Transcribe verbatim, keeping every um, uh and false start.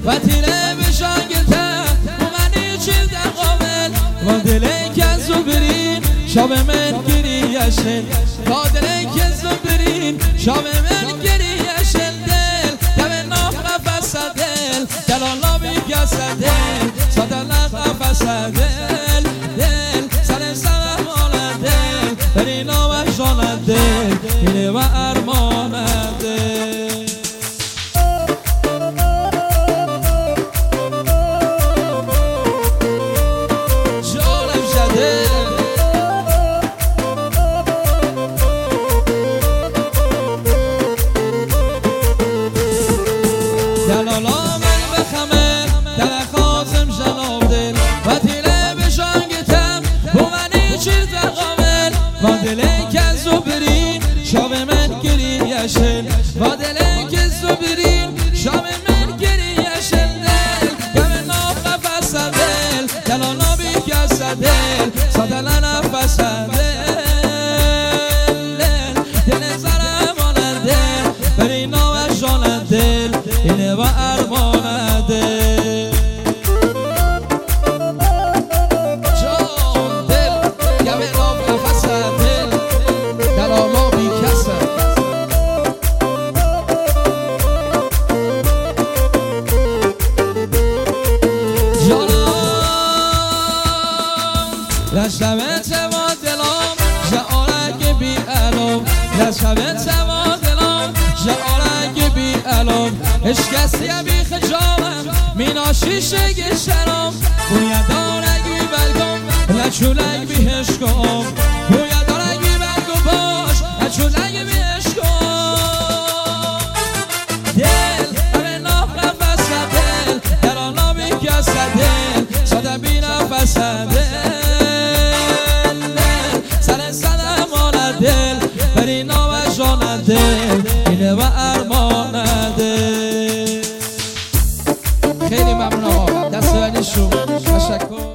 و تیره بشانگته منی چیز در قابل و دلی که زبرین شاب من گریشن و دلی که زبرین شاب من گریشن دل دم ناف قفص دل دل الله بیگس دل صدل قفص دل دل سر سلام دل برینا و جان دل اینه و ارمان دل و دلی که زبرین شاب من گریشن و دلی که زبرین شاب من گریشن دل دم ناف قفص دل دلالا بیگس دل صدل نفس دل دل زرمان دل برینا و جان دل اینه و ارمان دل لشبت و دلم جعارک بی علم لشبت و دلم جعارک بی علم اشکستی بی خجالم میناشیش گشترم بویا دارگی بلگم لچولک بی هشکم بویا دارگی بلگم باش لچولک بی هشکم دل همه ناف قفص دل دلالا بی کس دل ساده بی نفس دل دل برینا و جان دل اینه و ارمان دل خیلی ممنون آقا دست بندیشون تشکر.